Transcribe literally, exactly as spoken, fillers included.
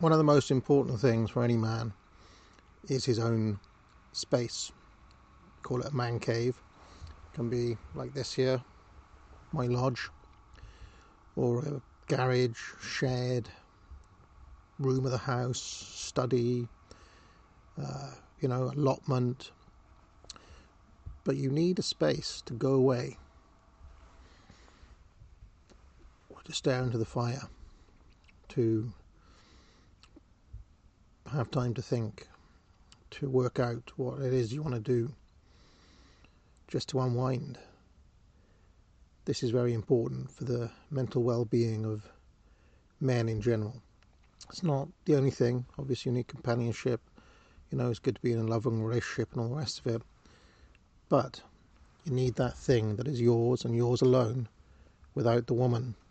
one of the most important things for any man is his own space. Call it a man cave. It can be like this here, my lodge, or a garage, shed, room of the house, study, uh, you know, allotment. But you need a space to go away, or to stare into the fire, to have time to think, to work out what it is you want to do, just to unwind. This is very important for the mental well-being of men in general. It's not the only thing. Obviously you need companionship, you know, it's good to be in a loving relationship and all the rest of it, but you need that thing that is yours and yours alone, without the woman